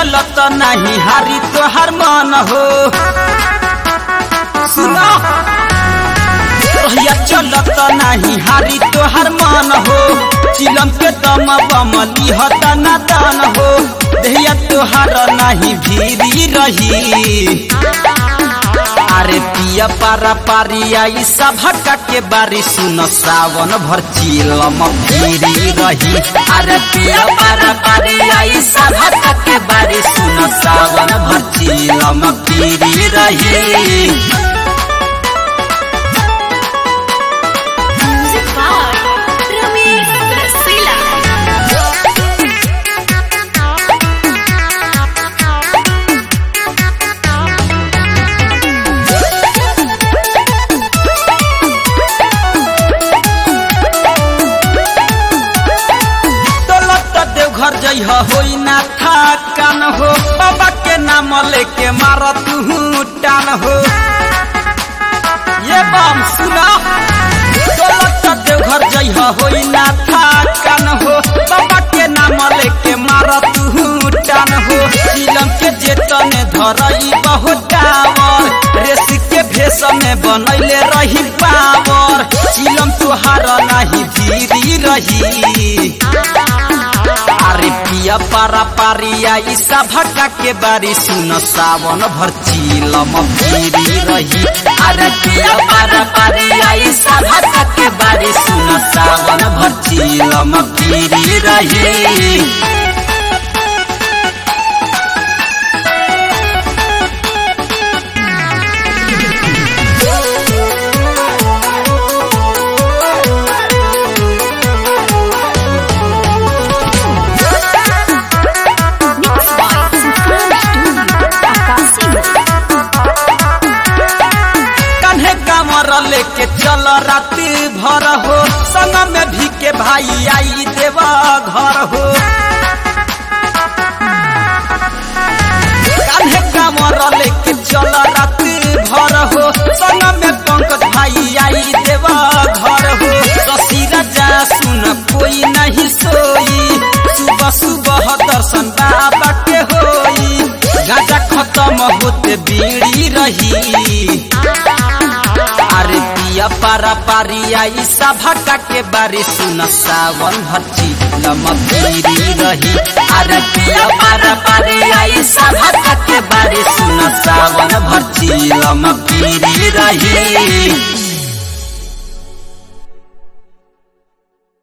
चलत नहीं हारी तोहर मन हो सुनो रहिया चलत नहीं हारी तोहर मन हो चिलम के दम बमली हता ना दान हो देहिया तोहर नहीं भीरी रही अरे पिया पारा पारिया ई सभका के बारी सुन सावन भर चिलम भीरी रही अरे पिया पारा पारिया ई सभका के बारी सुन सावन भर चिलम भीरी रही घर जइह होई ना थकान हो बाबा के नाम लेके मार तू टान हो ये बम सुना देव घर जइह होई ना थकान हो बाबा के नाम लेके मार तू टान हो चिलम के जेतने धरई बहुत टावर रेस के भेष में बनैले रही पावर चिलम तुहार नहीं धीरी रही अरे पिया पारा पारिया ई सभका के बारी सुन सावन भर चिलम भीरी रही अरे पिया पारा पारिया ई सभका के बारी सुन सावन भर चिलम भीरी रही लेके चल राती भर हो संग में भी के भाई आई देवा घर हो कान्हे कामर लेके चल राती भर हो संग में पंकज भाई आई देवा घर हो शशि राजा सुन कोई नहीं सोई सुबह सुबह दर्शन बाबा के होई गाजा खत्म होते बीड़ी रही अरे पिया पारा पारिया ई सभका के बारी सुन सावन भर चिलम भीरी रही अरे पिया पारा पारिया ई सभका के बारी सुन सावन भर चिलम भीरी रही।